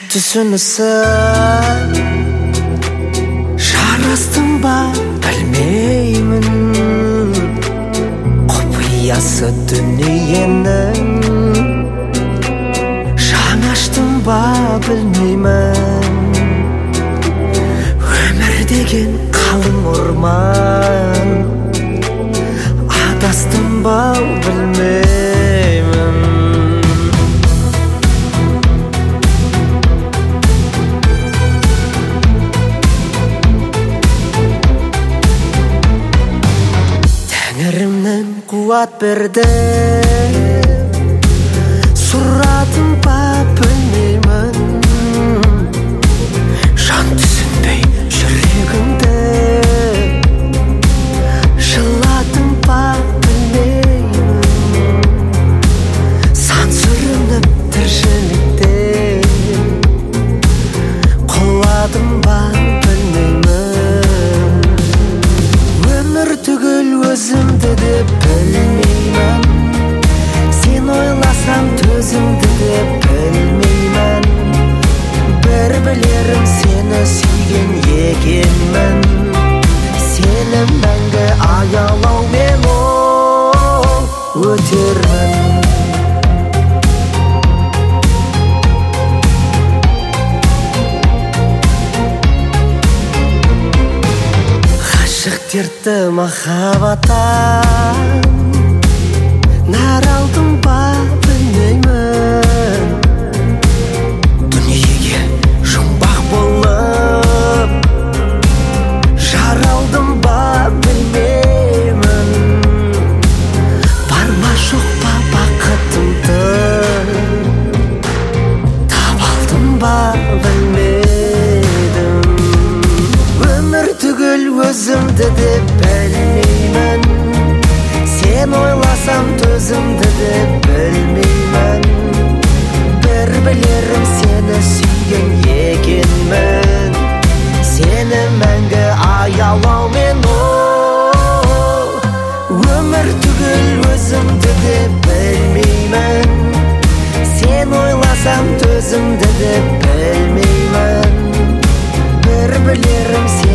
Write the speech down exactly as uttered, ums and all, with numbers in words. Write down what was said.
түсінісіп жарастың ба білмеймін, құпиясы дүниенің жаңаштың ба білмеймін. Өмір деген қалың орман, адастың ба білмеймін. Тәңірімнен қуат берді, сұрадым ба білмеймін. Жан түсінбей жүрегімді жыладым ба білмеймін. Сан сүрініп тіршілікте құладым ба білмеймін. Өмір түгіл өзімді де білмеймін, сен ойласам төзімді де білмеймін. Бір білерім сені сүйген екенмін, сені мәңгі аялаумен ол өтермін. Ғашық дертті махаббаттан нәр алдым ба білмеймін. Дүниеге жұмбақ болып жар алдым ба білмеймін. Бар ма жоқ па бақытымды таба алдым ба білмедім. Өмір түгіл өзімді де білмеймін, сен ойласам төзімді де білмеймін. Бір білерім сені сүйген екенмін, сені мәңгі аялаумен ол. Өмір түгіл өзімді де білмеймін, сен ойласам төзімді де білмеймін. Бір білерім сені